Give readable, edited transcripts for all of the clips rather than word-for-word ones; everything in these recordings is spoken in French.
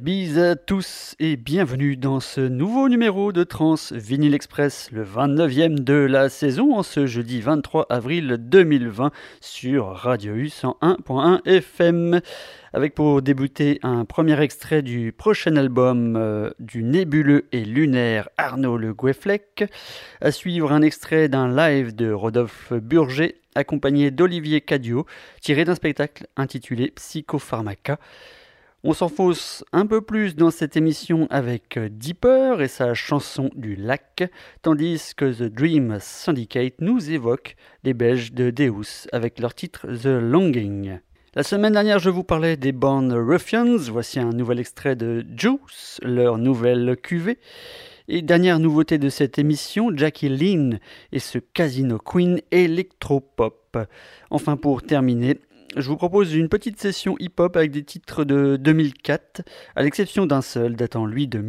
Bise à tous et bienvenue dans ce nouveau numéro de Trans Vinyl Express, le 29e de la saison, en ce jeudi 23 avril 2020 sur Radio U 101.1 FM. Avec pour débuter un premier extrait du prochain album du nébuleux et lunaire Arnaud Le Gouefflec. À suivre un extrait d'un live de Rodolphe Burger accompagné d'Olivier Cadio, tiré d'un spectacle intitulé Psychopharmaca. On s'enfonce un peu plus dans cette émission avec Deeper et sa chanson du lac, tandis que The Dream Syndicate nous évoque les Belges de Deus avec leur titre The Longing. La semaine dernière, je vous parlais des Born Ruffians. Voici un nouvel extrait de Juice, leur nouvelle cuvée. Et dernière nouveauté de cette émission, Jackie Lynn et ce Casino Queen électropop. Enfin, pour terminer, je vous propose une petite session hip-hop avec des titres de 2004, à l'exception d'un seul, datant lui de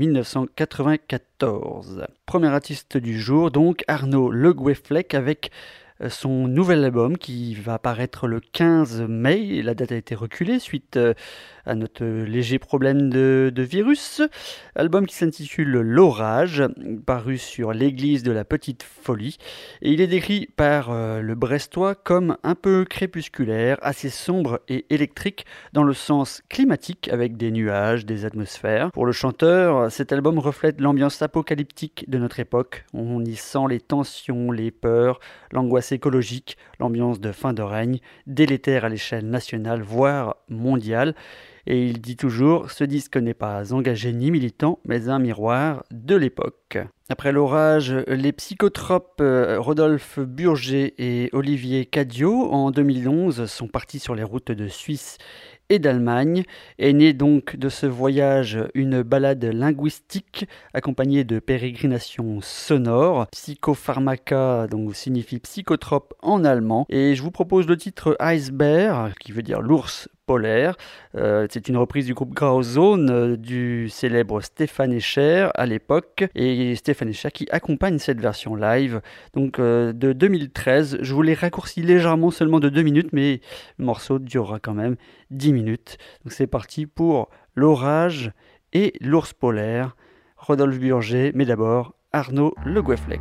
1994. Premier artiste du jour, donc Arnaud Le Gouefflec avec son nouvel album qui va apparaître le 15 mai. La date a été reculée suite à notre léger problème de virus. Album qui s'intitule L'Orage, paru sur l'église de la Petite Folie. Et il est décrit par le Brestois comme un peu crépusculaire, assez sombre et électrique dans le sens climatique avec des nuages, des atmosphères. Pour le chanteur, cet album reflète l'ambiance apocalyptique de notre époque. On y sent les tensions, les peurs, l'angoisse écologique, l'ambiance de fin de règne, délétère à l'échelle nationale, voire mondiale. Et il dit toujours, ce disque n'est pas engagé ni militant, mais un miroir de l'époque. Après l'orage, les psychotropes Rodolphe Burger et Olivier Cadio, en 2011, sont partis sur les routes de Suisse et d'Allemagne. Est née donc de ce voyage une balade linguistique accompagnée de pérégrinations sonores. Psychopharmaca donc signifie psychotrope en allemand. Et je vous propose le titre Eisbär, qui veut dire l'ours polaire. C'est une reprise du groupe Grauzone du célèbre Stéphane Escher à l'époque. Et Stéphane Escher qui accompagne cette version live donc de 2013. Je vous l'ai raccourci légèrement, seulement de 2 minutes, mais le morceau durera quand même 10 minutes. Donc c'est parti pour l'orage et l'ours polaire. Rodolphe Burger, mais d'abord Arnaud Le Gouefflec.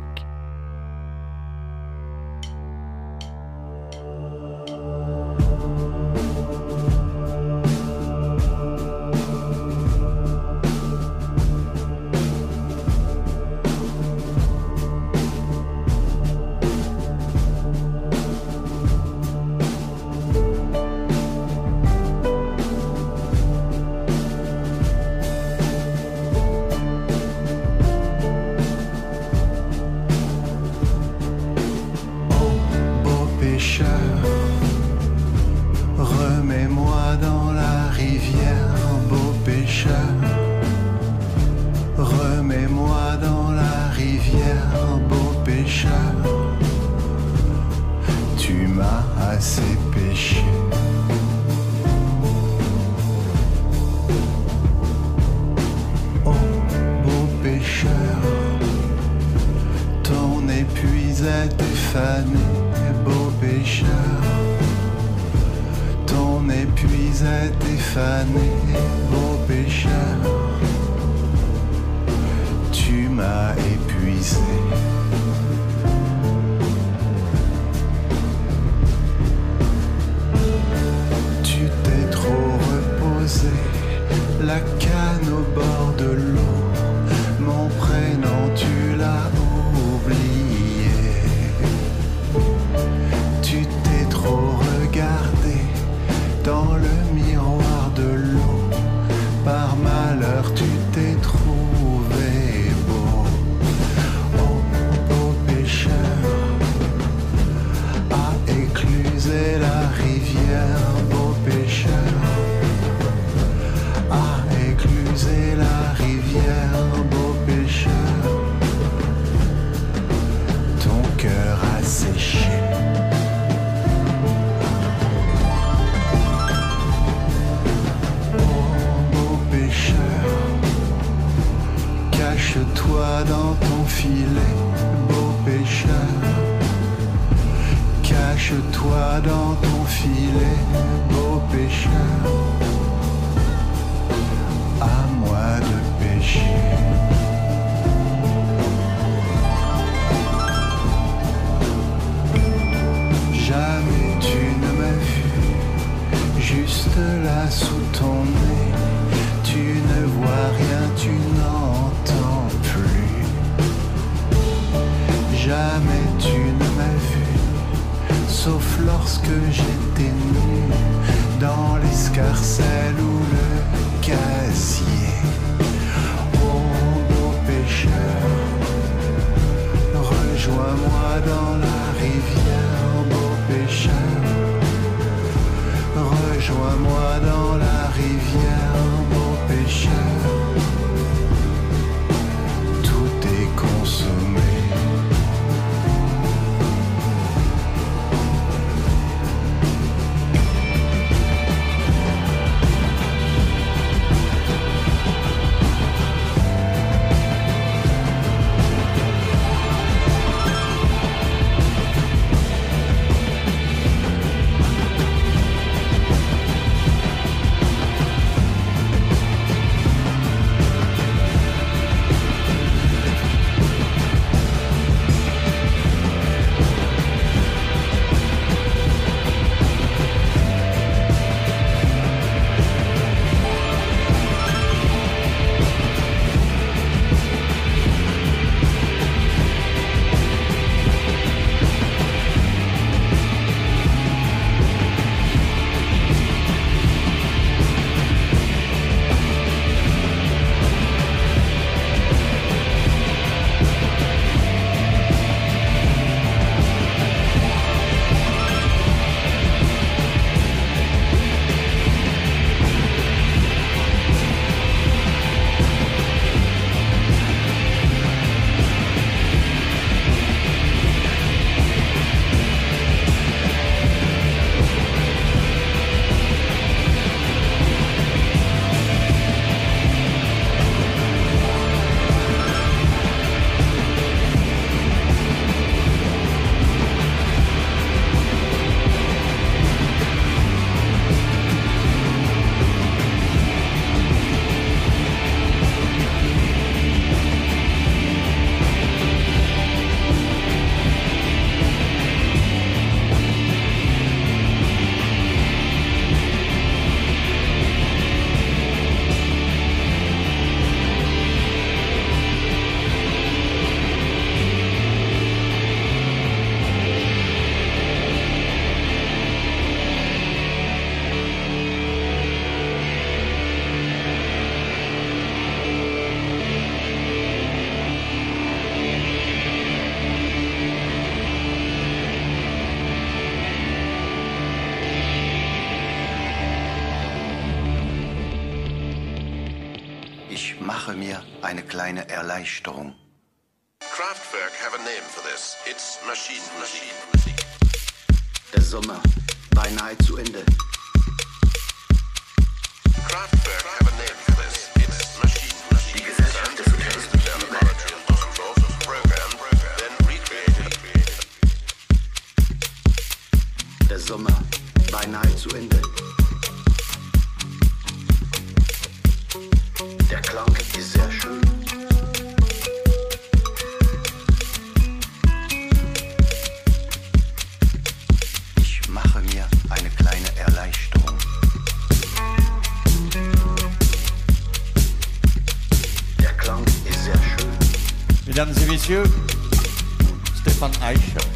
Remets-moi dans la rivière, beau pêcheur. Remets-moi dans la rivière, beau pêcheur. Tu m'as assez pêché. Oh, beau pêcheur, ton épuisette est fanée, beau pêcheur. Ton épuisette est fanée, beau pêcheur. Tu m'as épuisé. Tu t'es trop reposé, la canne au bord de l'eau. Mon prénom tu l'as oublié. Tu t'es trop regardé dans le miroir de l'eau. Par malheur tu t'es trouvé beau. Oh, beau pêcheur, à écluser la rivière, beau pêcheur. À écluser la rivière, beau pêcheur. Ton cœur a séché. Cache-toi dans ton filet, beau pêcheur. Cache-toi dans ton filet, beau pêcheur. À moi de péché. Jamais tu ne m'as vu, juste là sous ton nez. Tu ne vois rien, tu n'entends plus. Jamais tu ne m'as vu, sauf lorsque j'étais nu dans l'escarcelle ou le casier. Oh beau pécheur, rejoins-moi dans la rivière, beau pécheur. Rejoins-moi dans la rivière, beau pécheur. Tout est consommé. Ich mache mir eine kleine Erleichterung. Kraftwerk have a name for this. It's machine. Der Sommer beinahe zu Ende. Kraftwerk have a name for this. It's machine. Die Gesellschaft des Hotels Laboratory and Düsseldorf was programmed, then recreated. Der Sommer beinahe zu Ende. Der Klang ist sehr schön. Ich mache mir eine kleine Erleichterung. Der Klang ist sehr schön. Mesdames et messieurs, Stefan Eicher.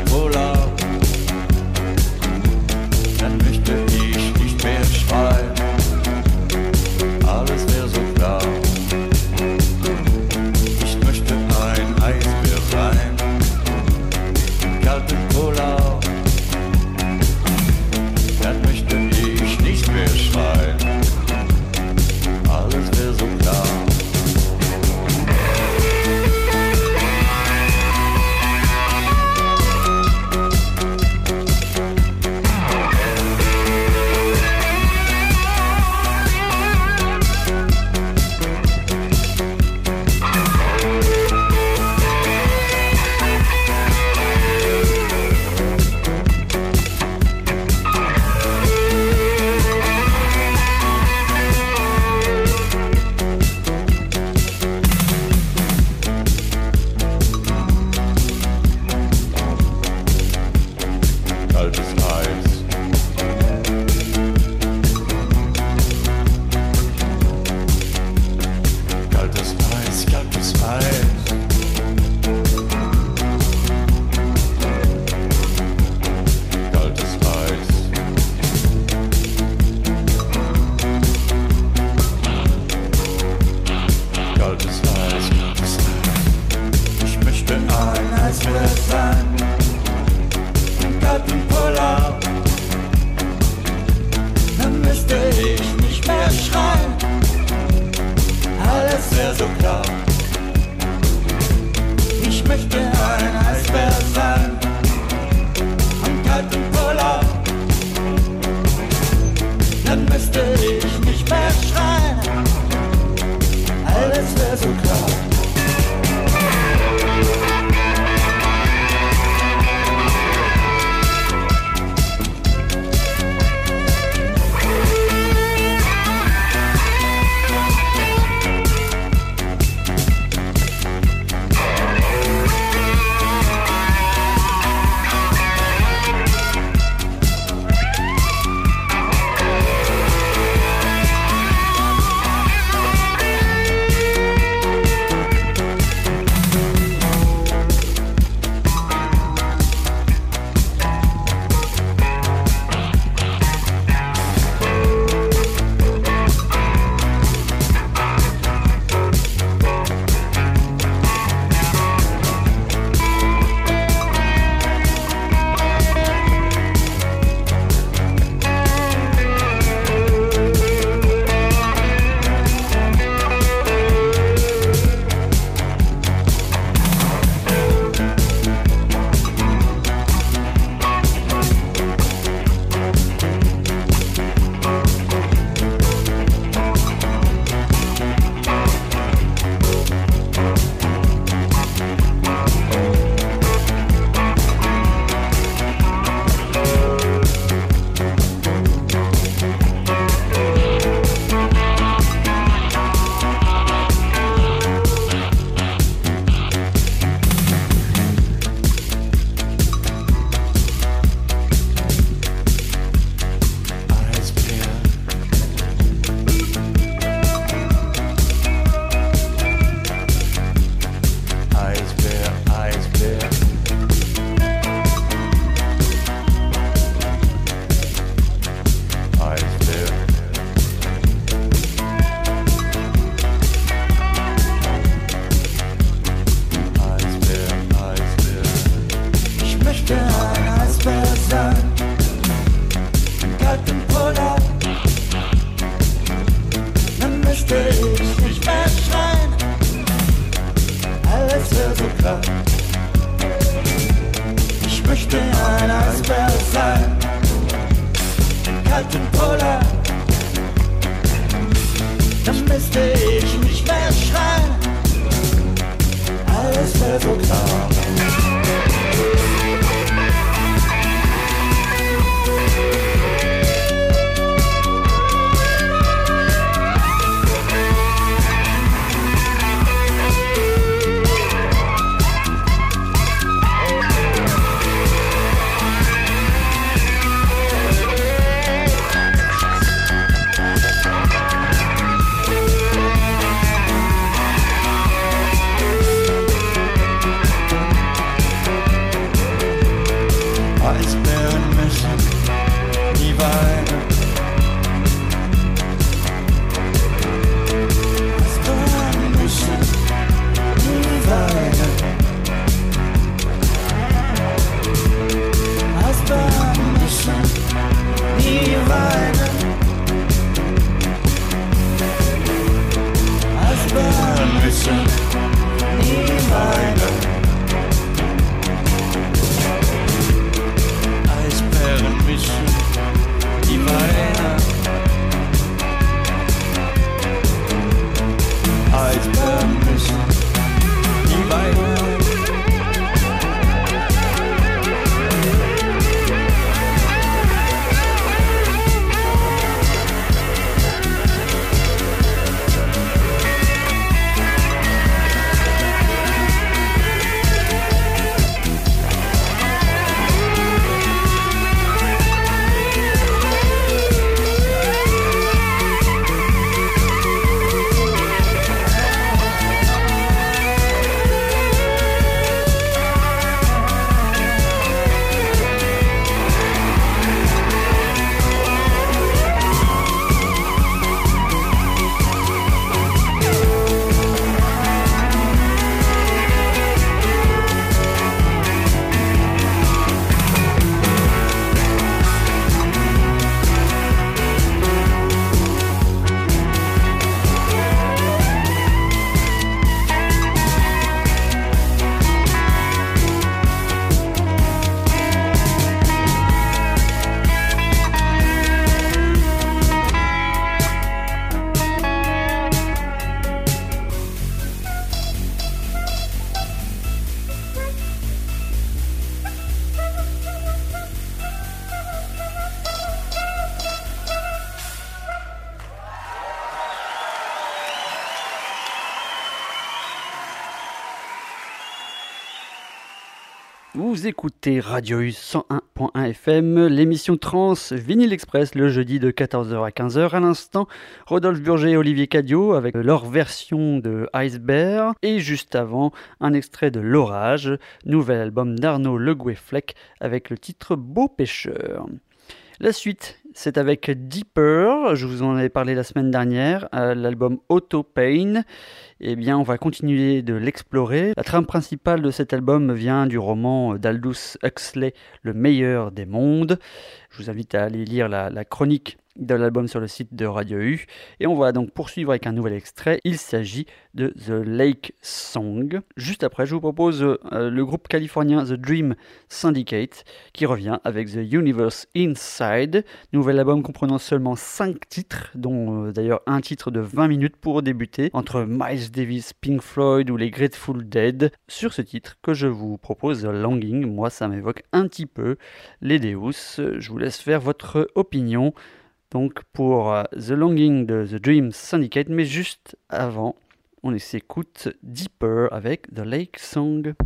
Polar, dann möchte ich nicht mehr schreien. Alles wäre so klar. Ich möchte ein Eisbär sein, kalten Polar, dann möchte ich nicht mehr schreien. Alles wäre so klar. Kaltes Eis. Kaltes Eis, kaltes Eis. Kaltes Eis. Kaltes Eis, kaltes Eis. Ich möchte ein Eisbär sein. Kalten Polar, dann müsste ich nicht mehr schreien. Alles wäre so klar. Ich möchte ein Eisbär sein, am kalten Polar, dann müsste ich nicht mehr schreien. Alles wäre so klar. Eisbären müssen nie weinen. Eisbären müssen nie weinen. Eisbären müssen nie weinen. Eisbären müssen nie weinen. Eisbären müssen nie weinen. Eisbären müssen nie weinen. Vous écoutez Radio U 101.1 FM, l'émission Trans Vinyl Express le jeudi de 14h à 15h. À l'instant, Rodolphe Burger et Olivier Cadio avec leur version de Icebear. Et juste avant, un extrait de L'Orage, nouvel album d'Arnaud Le Goueflec avec le titre Beau Pêcheur. La suite, c'est avec Deeper, je vous en avais parlé la semaine dernière, l'album Auto Pain. Eh bien, on va continuer de l'explorer. La trame principale de cet album vient du roman d'Aldous Huxley, Le meilleur des mondes. Je vous invite à aller lire la chronique de l'album sur le site de Radio U. Et on va donc poursuivre avec un nouvel extrait. Il s'agit de The Lake Song. Juste après, je vous propose le groupe californien The Dream Syndicate qui revient avec The Universe Inside. Nouvel album comprenant seulement 5 titres, dont d'ailleurs un titre de 20 minutes pour débuter, entre Miles Davis, Pink Floyd ou les Grateful Dead. Sur ce titre que je vous propose, The Longing, moi ça m'évoque un petit peu les Deus. Je vous laisse faire votre opinion. Donc pour The Longing de The Dream Syndicate, mais juste avant, on s'écoute Deeper avec The Lake Song.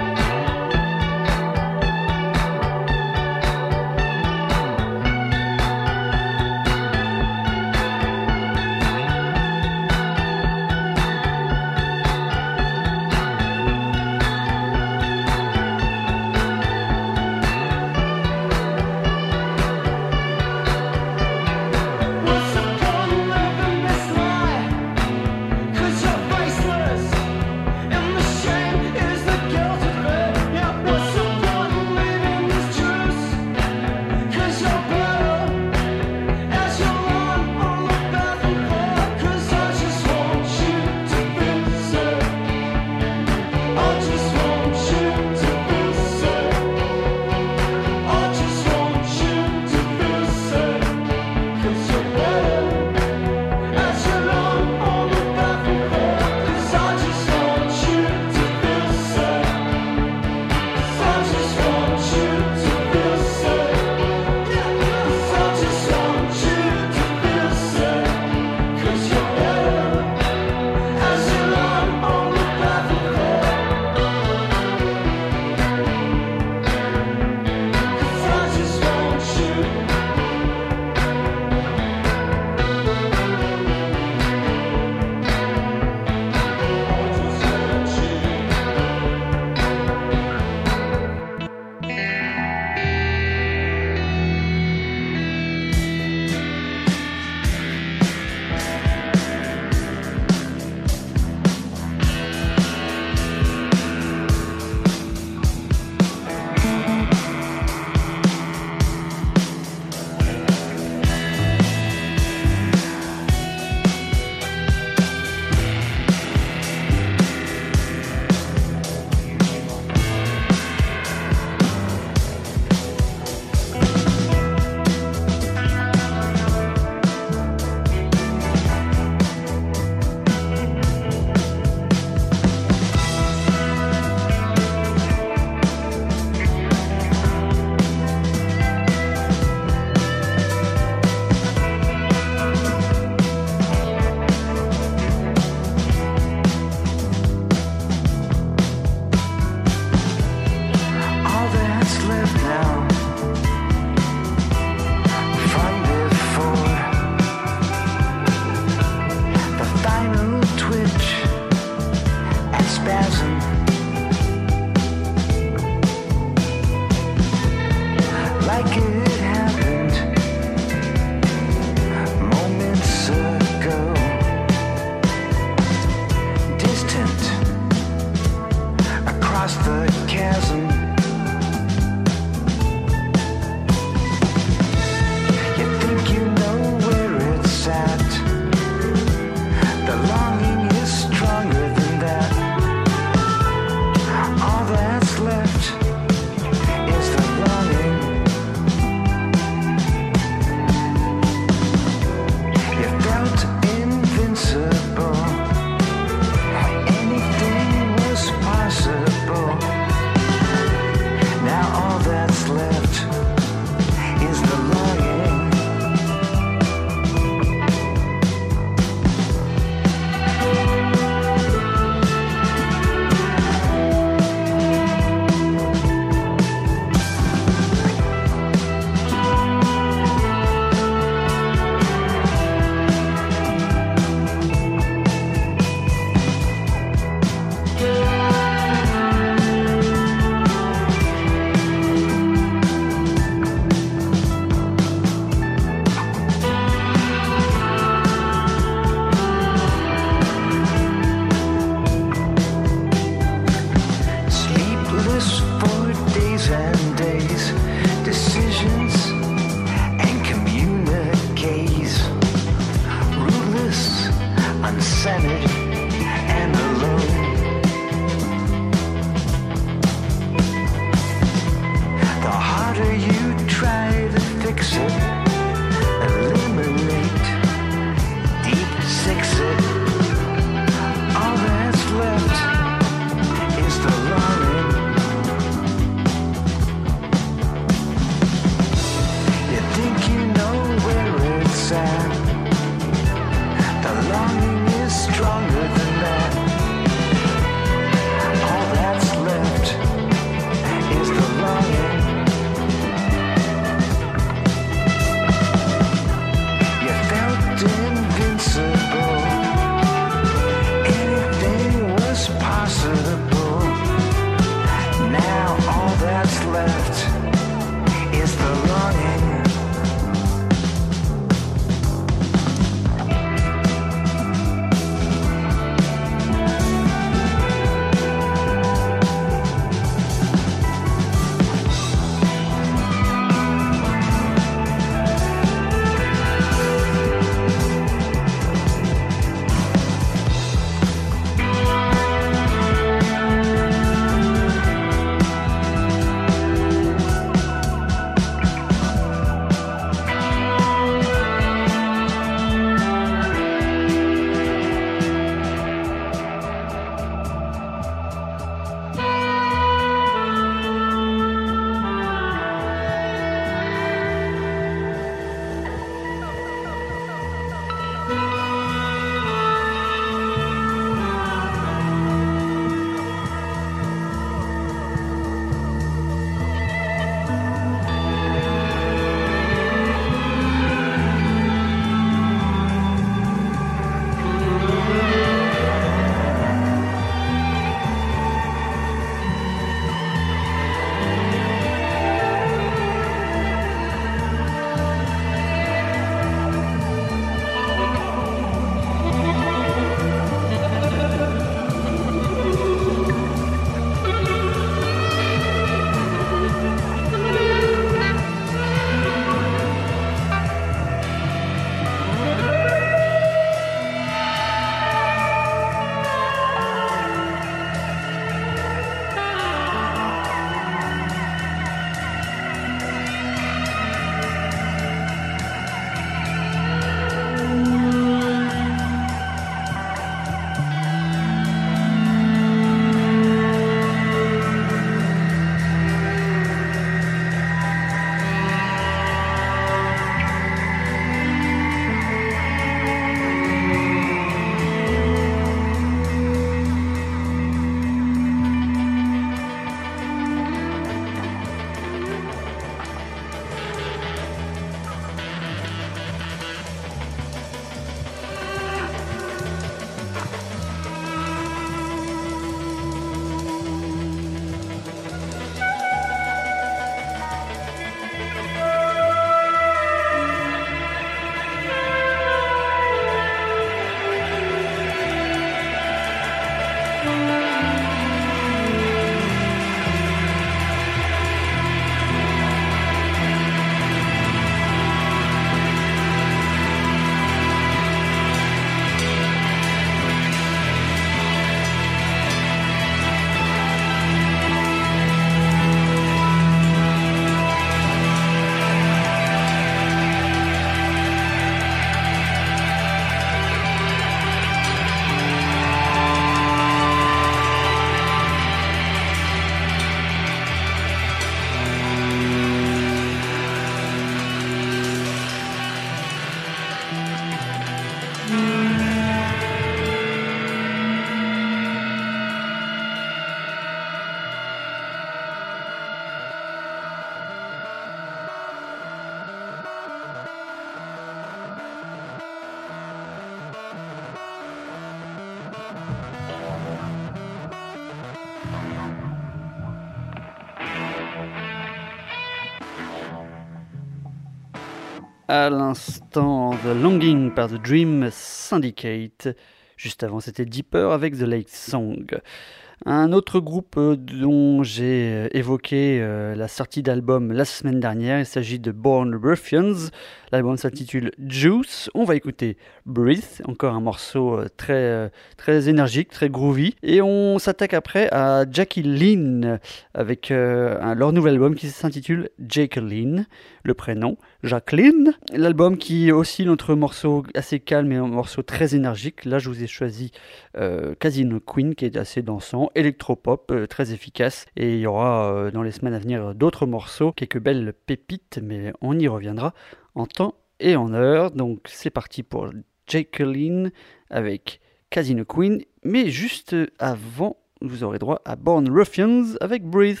À l'instant, The Longing par The Dream Syndicate. Juste avant, c'était Deeper avec The Lake Song. Un autre groupe dont j'ai évoqué la sortie d'album la semaine dernière, il s'agit de Born Ruffians. L'album s'intitule Juice. On va écouter Breathe, encore un morceau très énergique, très groovy. Et on s'attaque après à Jackie Lynn avec leur nouvel album qui s'intitule Jacqueline, le prénom Jacqueline. L'album qui oscille entre morceaux assez calmes et un morceau très énergique. Là, je vous ai choisi Casino Queen qui est assez dansant, électropop, très efficace. Et il y aura dans les semaines à venir d'autres morceaux, quelques belles pépites, mais on y reviendra en temps et en heure. Donc c'est parti pour Jacqueline avec Casino Queen. Mais juste avant, vous aurez droit à Born Ruffians avec Breathe.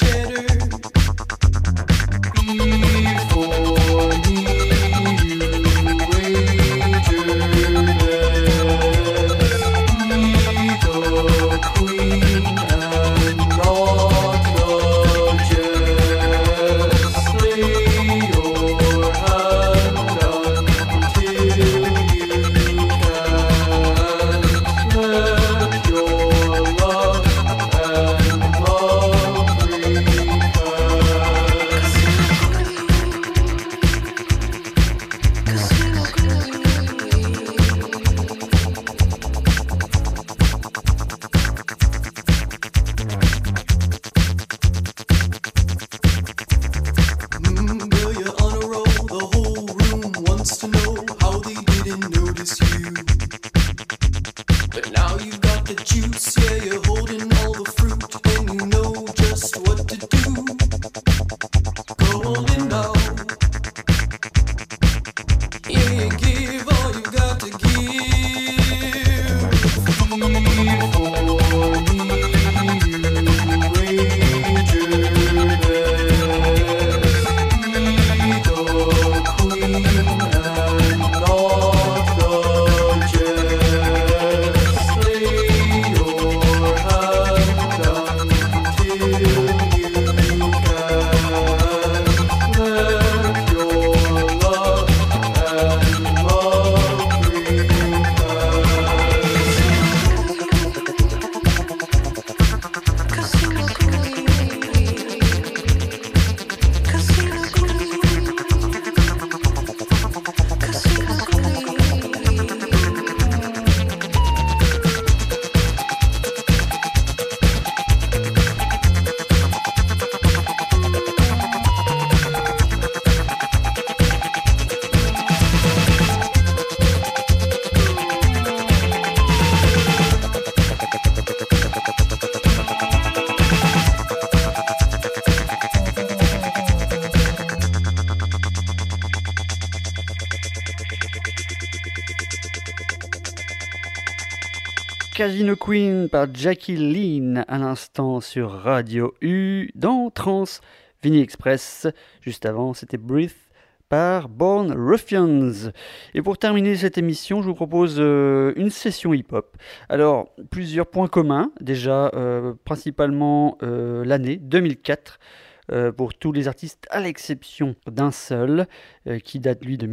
Casino Queen par Jackie Lean à l'instant sur Radio U dans Trans Vinyl Express. Juste avant, c'était Breathe par Born Ruffians. Et pour terminer cette émission, je vous propose une session hip-hop. Alors, plusieurs points communs. Déjà, principalement l'année 2004. Pour tous les artistes, à l'exception d'un seul, qui date lui de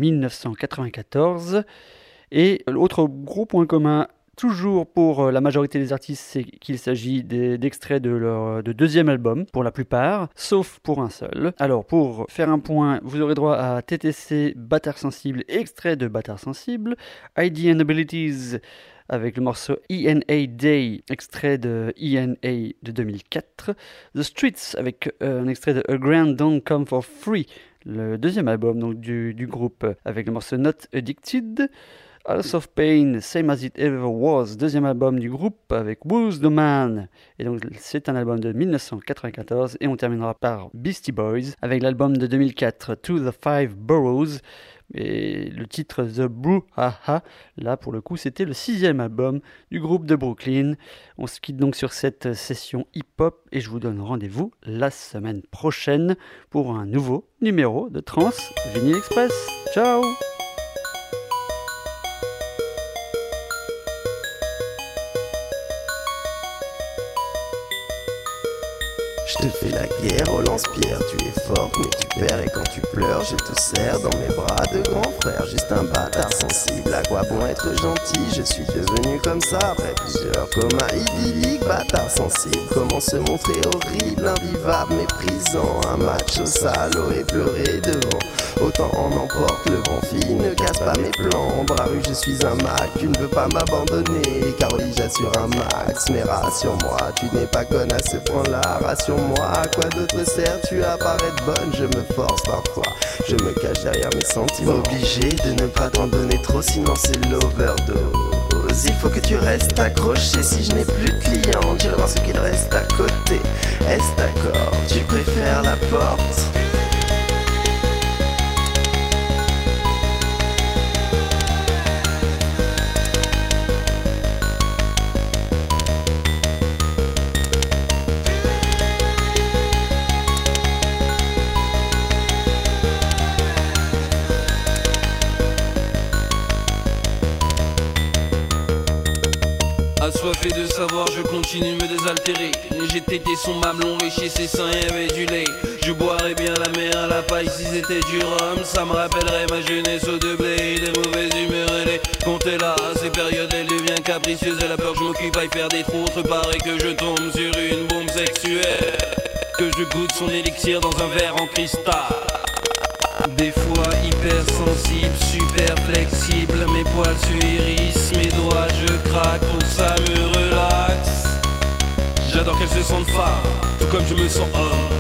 1994. Et l'autre gros point commun, toujours pour la majorité des artistes, c'est qu'il s'agit d'extraits de leur deuxième album, pour la plupart, sauf pour un seul. Alors, pour faire un point, vous aurez droit à TTC, Bâtard Sensible, extrait de Bâtard Sensible, ID and Abilities, avec le morceau ENA Day, extrait de ENA de 2004, The Streets, avec un extrait de A Grand Don't Come For Free, le deuxième album donc, du groupe, avec le morceau Not Addicted, House of Pain, Same As It Ever Was, deuxième album du groupe avec Who's the Man. Et donc c'est un album de 1994 et on terminera par Beastie Boys avec l'album de 2004 To the Five Boroughs et le titre The Brouhaha. Là pour le coup c'était le sixième album du groupe de Brooklyn. On se quitte donc sur cette session hip-hop et je vous donne rendez-vous la semaine prochaine pour un nouveau numéro de Trans Vinyl Express. Ciao. Je te fais la guerre au lance-pierre, tu es forte mais tu perds et quand tu pleures je te serre dans mes bras de grand frère. Juste un bâtard sensible, à quoi bon être gentil? Je suis devenu comme ça après plusieurs comas idylliques. Bâtard sensible, comment se montrer horrible, invivable, méprisant. Un macho salaud et pleurer devant. Autant en emporte le vent, fille, ne casse pas mes plans. Bras rue, je suis un Mac, tu ne veux pas m'abandonner. Caroline, j'assure un max, mais rassure-moi, tu n'es pas conne à ce point-là. Rassure-moi, à quoi d'autre sers-tu à paraître bonne? Je me force parfois, je me cache derrière mes sentiments. Obligé de ne pas t'en donner trop, sinon c'est l'overdose. Il faut que tu restes accroché si je n'ai plus de clients. Tu vas voir ce qu'il reste à côté. Est-ce d'accord? Tu préfères la porte? fait de savoir, je continue me désaltérer. J'ai tété son mamelon, léché ses seins et avait du lait. Je boirais bien la mer à la paille si c'était du rhum. Ça me rappellerait ma jeunesse au de blé, des mauvaises humeurs et les compter là. Ces périodes elle devient capricieuse et la peur que je m'occupe à y faire des trous. Autre paraît que je tombe sur une bombe sexuelle, que je goûte son élixir dans un verre en cristal. Des fois hypersensible, super flexible, mes poils se hérissent, mes doigts je craque, pour ça me relaxe. J'adore qu'elle se sente femme, tout comme je me sens homme.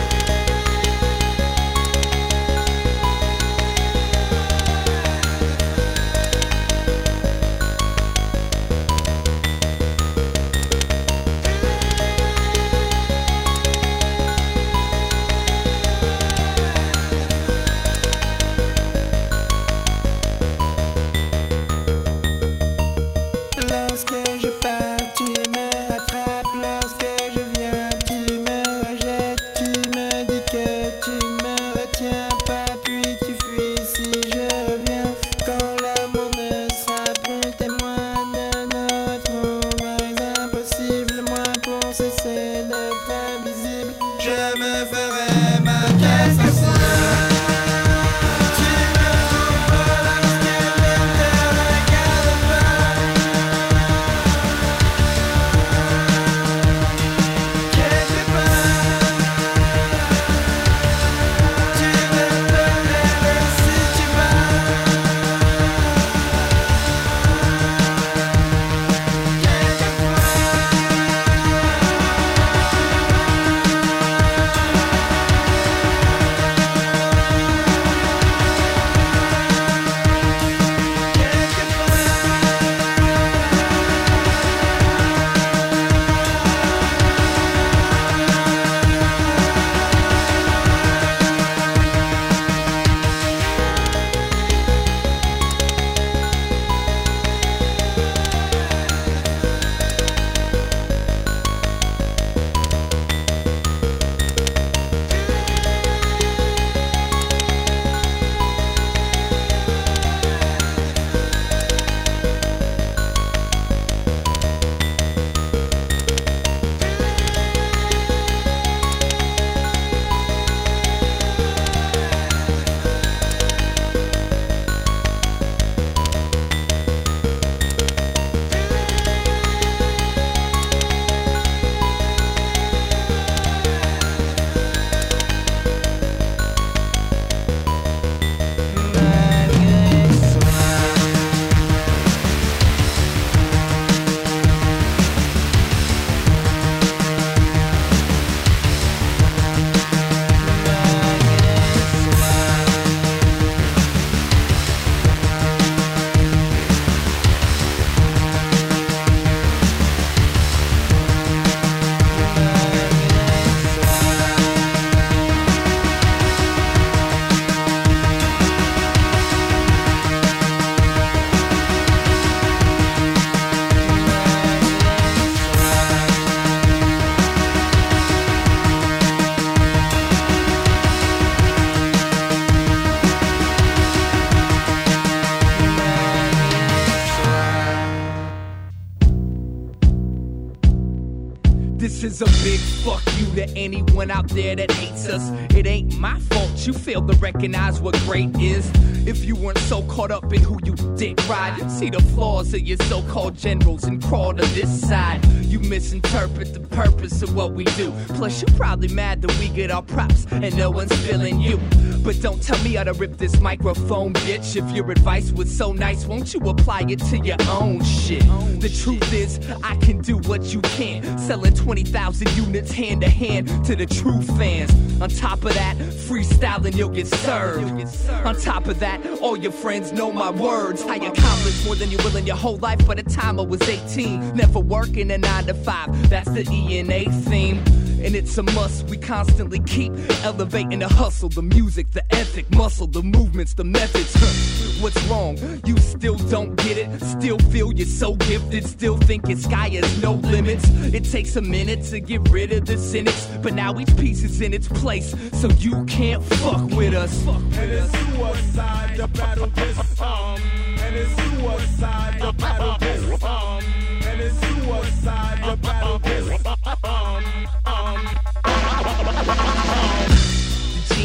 This is a big fuck you to anyone out there that hates us. It ain't my fault you failed to recognize what great is. If you weren't so caught up in who you dick ride, you'd see the flaws of your so-called generals and crawl to this side. You misinterpret the purpose of what we do. Plus you're probably mad that we get our props and no one's feeling you. But don't tell me how to rip this microphone, bitch. If your advice was so nice, won't you apply it to your own shit? The truth is, I can do what you can't. Selling 20,000 units hand to hand to the true fans. On top of that, freestyling you'll get served. On top of that, all your friends know my words. I accomplished more than you will in your whole life by the time I was 18. Never working a 9 to 5, that's the E&A theme. And it's a must, we constantly keep elevating the hustle, the music, the ethic, muscle, the movements, the methods. What's wrong? You still don't get it? Still feel you're so gifted? Still think your sky has no limits? It takes a minute to get rid of the cynics, but now each piece is in its place, so you can't fuck with us. And it's suicide, the battle this, and it's suicide, the battle this, and it's suicide.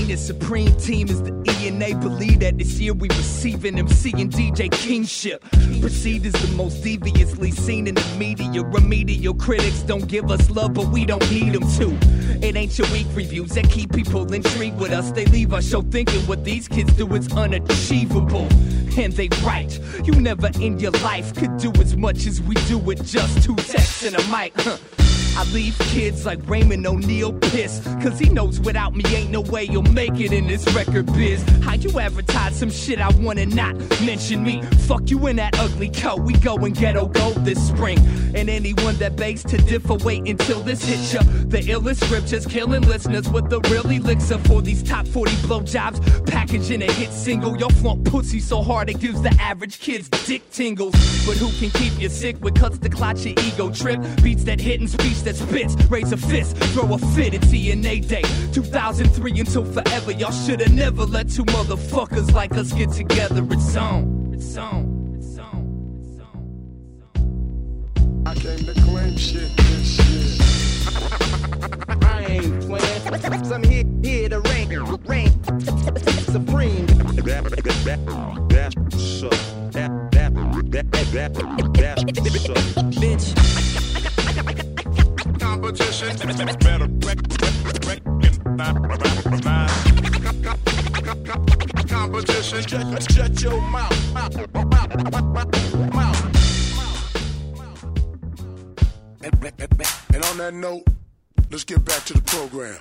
the Supreme Team is the E, and they believe that this year we receiving MC and DJ kingship. Perceived as the most deviously seen in the media. Remedial critics don't give us love, but we don't need them to. It ain't your weak reviews that keep people intrigued with us. They leave our show thinking what these kids do is unachievable. And they right. You never in your life could do as much as we do with just 2 texts and a mic. I leave kids like Raymond O'Neal pissed, cause he knows without me ain't no way you'll make it in this record biz. How you advertise some shit I wanna not mention me? Fuck you in that ugly coat, we going ghetto gold this spring. And anyone that begs to differ, wait until this hits ya. The illest scriptures killing listeners with the real elixir for these top 40 blowjobs, packaging a hit single. Y'all flaunt pussy so hard it gives the average kid's dick tingles. But who can keep you sick with cuts to clot your ego trip? Beats that hit and speech that spits, raise a fist, throw a fit at TNA Day 2003 until forever. Y'all shoulda never let 2 motherfuckers like us get together. It's on, it's on, it's on, it's on. I came to claim shit, this shit. I ain't playing. Some here to reign supreme. Bitch. Competition. Competition. Shut your mouth. And on that note, let's get back to the program.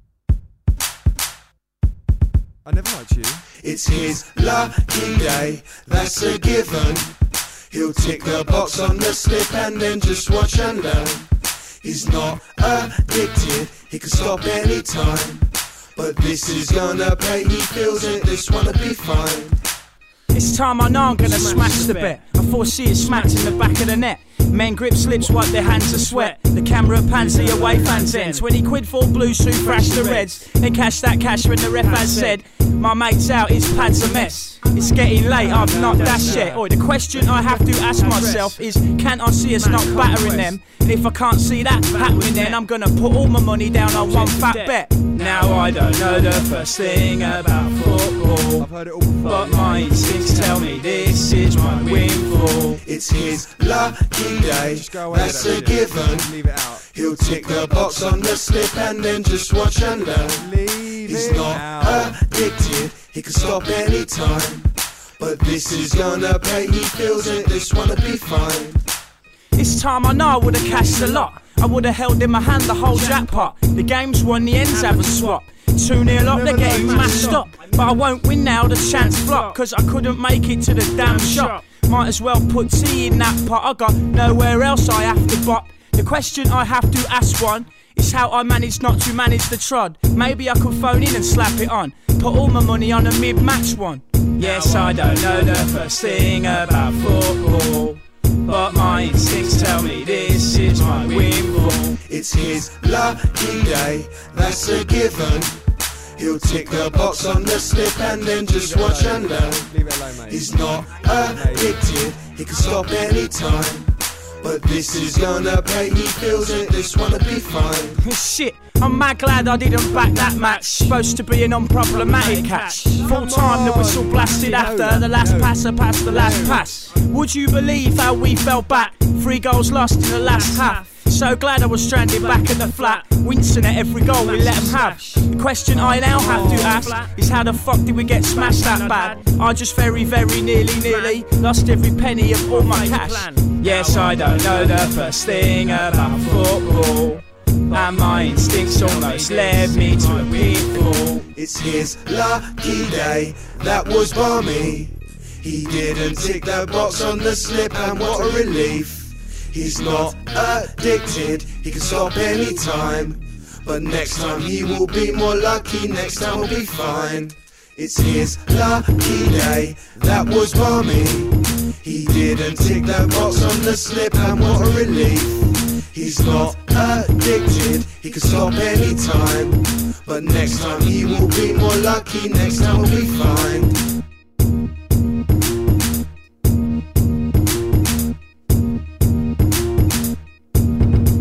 I never liked you. It's his lucky day, that's a given. He'll tick the box on the slip and then just watch and learn. He's not addicted, he can stop anytime. But this is gonna pay, he feels it, this wanna be fine. This time I know I'm gonna smash the bet. I foresee it smacked in the back of the net. Men grip slips, wipe their hands of sweat. The camera pans the away fans end. 20 quid for blues who thrash the reds. Then cash that cash when the ref has said, my mate's out, his pad's a mess. It's getting late, I've not dashed yet. The question I have to ask myself is, can I see us not battering them? And if I can't see that happening, then I'm gonna put all my money down on one fat bet. Now I don't know the first thing about football, I've heard it all before, but my instincts tell me this is my windfall. It's his lucky day, that's a given. leave it out. He'll tick the box on the slip and then just watch and learn. Leave He's it not out. addicted, he can stop anytime. But this is gonna pay, he feels it, this wanna be fine. This time I know I would've cashed a lot. I would've held in my hand the whole jackpot. The game's won, the ends have a swap. 2-0 up, they're getting mashed up. But I won't win now, the chance flop, cause I couldn't make it to the damn shop. Might as well put tea in that pot, I got nowhere else I have to bop. The question I have to ask one is how I managed not to manage the trod. Maybe I could phone in and slap it on, put all my money on a mid-match one. Yes, I don't know the first thing about football, but my instincts tell me this is my windfall. It's his lucky day, that's a given. He'll tick the box on the slip and then just watch and learn. Leave it alone, mate. He's not addicted, he can stop anytime. But this is gonna pay, he feels it, this wanna be fine. Shit, I'm mad glad I didn't back that match. Supposed to be an unproblematic catch. Full time, the whistle blasted after the last passer passed the last pass. Would you believe how we fell back? 3 goals lost in the last half. So glad I was stranded back at the flat, wincing at every goal we let them have. The question I now have to ask is how the fuck did we get smashed that bad? I just very nearly lost every penny of all my cash. Yes, I don't know the first thing about football, and my instincts almost led me to a pitfall. It's his lucky day, that was balmy. He didn't tick the box on the slip and what a relief. He's not addicted, he can stop anytime. But next time he will be more lucky, next time we'll be fine. It's his lucky day, that was balmy. He didn't tick the box on the slip and what a relief. He's not addicted, he can stop anytime. But next time he will be more lucky, next time we'll be fine.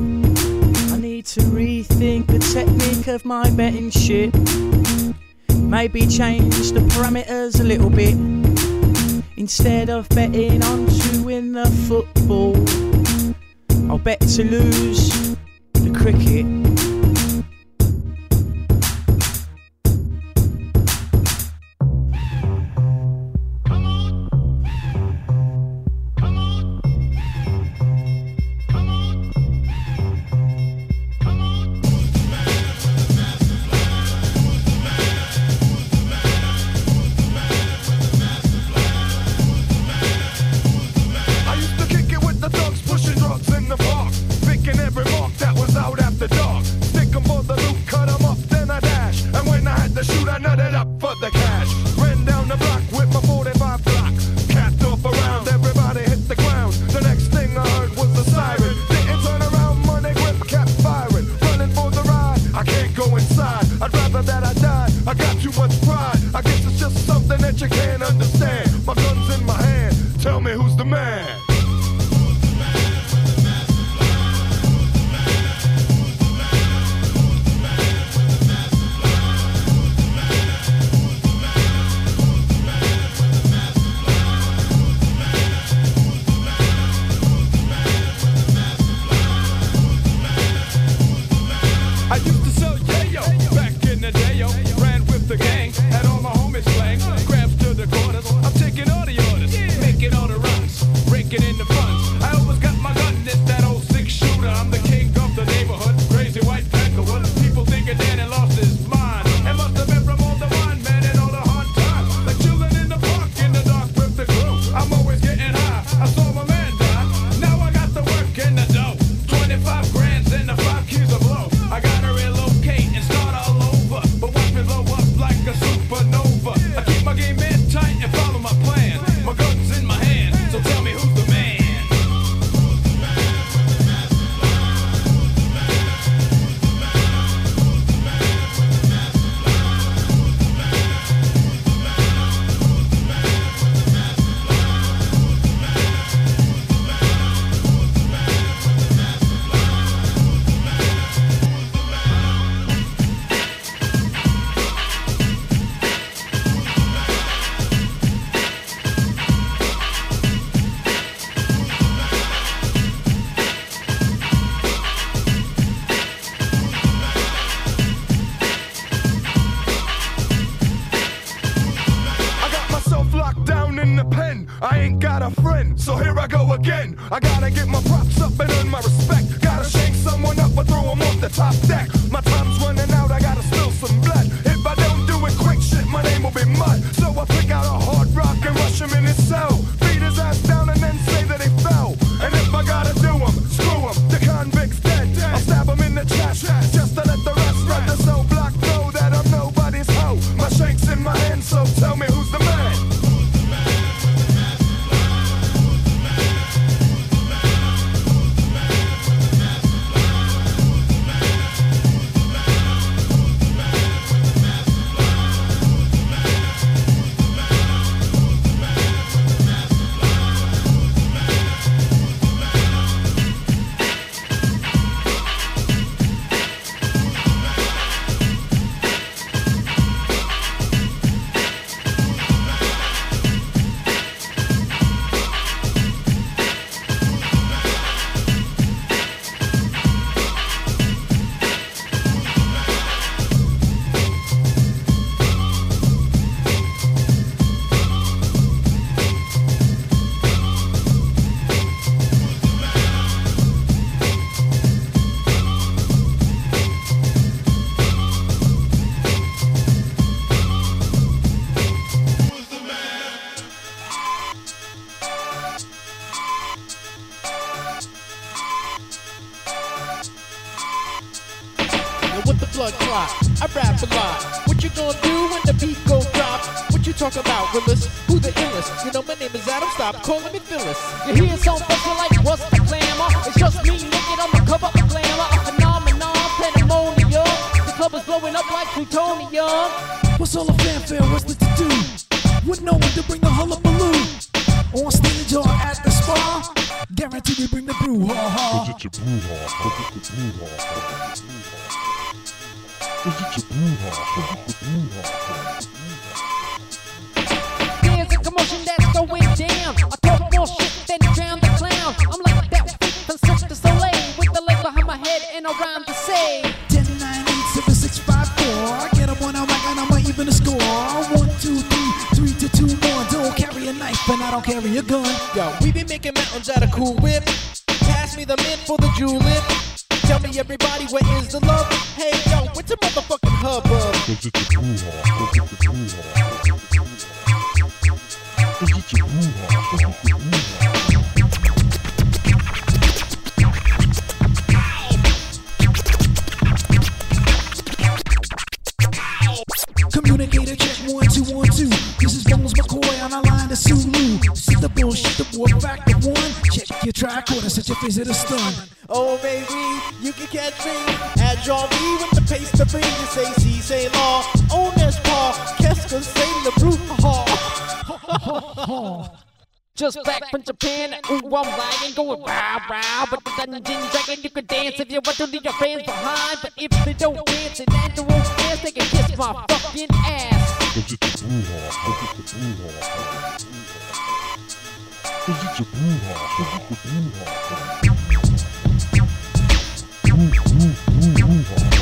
To rethink the technique of my betting shit. Maybe change the parameters a little bit. Instead of betting on to win the football, I'll bet to lose the cricket. I ain't got a friend, so here I go again. I gotta get my props up and earn my respect. Gotta shake someone up or throw them off the top deck. My time's running out, I gotta spill some blood. If I don't do it quick, shit, my name will be mud. So I pick out a hard rock and rush him in his cell. Beat his ass down and then say that he fell. And if I gotta do him, screw him, the convict's dead. I'll stab him in the chest, just to let the rest of the cell block know that I'm nobody's hoe. My shank's in my hand, so tell me who's the man. With the blood clot, I rap a lot. What you gonna do when the beat go drop? What you talk about, Willis? Who the illest? You know my name is Adam, stop calling me Phyllis. You hear some special like what's the glamour? It's just me naked on the cover of Glamour. A phenomenon, pandemonium. The club is blowing up like plutonium. What's all the fanfare? What's the to-do? With no one to bring the hullabaloo. On stage or at the spa, guaranteed we bring the brouhaha. Is it your brouhaha? Is it your brouhaha? Is it your brouhaha? score. 1, 2, 3, 3 to 2 more. Don't carry a knife and I don't carry a gun. Yo, we be making mountains out of Cool Whip. Pass me the mint for the julep. Tell me everybody, where is the love? Hey yo, what's a motherfucking hubbub? Cause it's a brouhaha. Cause it's a brouhaha. Cause it's a brouhaha. Cause it's a brouhaha. Communicator check 1, 2, 1, 2. This is Bones McCoy on our line to Sulu. See the bullshit, the war factor 1. Check your tricorder, set your face at a stun. Oh baby, you can catch me at Jean B with the pace to bring. You say C, say law. On this paw, qu'est-ce que c'est le brouhaha? Just back from Japan, ooh, I'm lagging, going row, row. But the Dungeon Dragon, you can dance if you want to leave your friends behind. But if they don't dance and they won't dance, they can kiss my fucking ass. Cause it's a brouhaha. Cause it's a brouhaha. Cause it's a brouhaha. Cause it's a brouhaha. Brouhaha.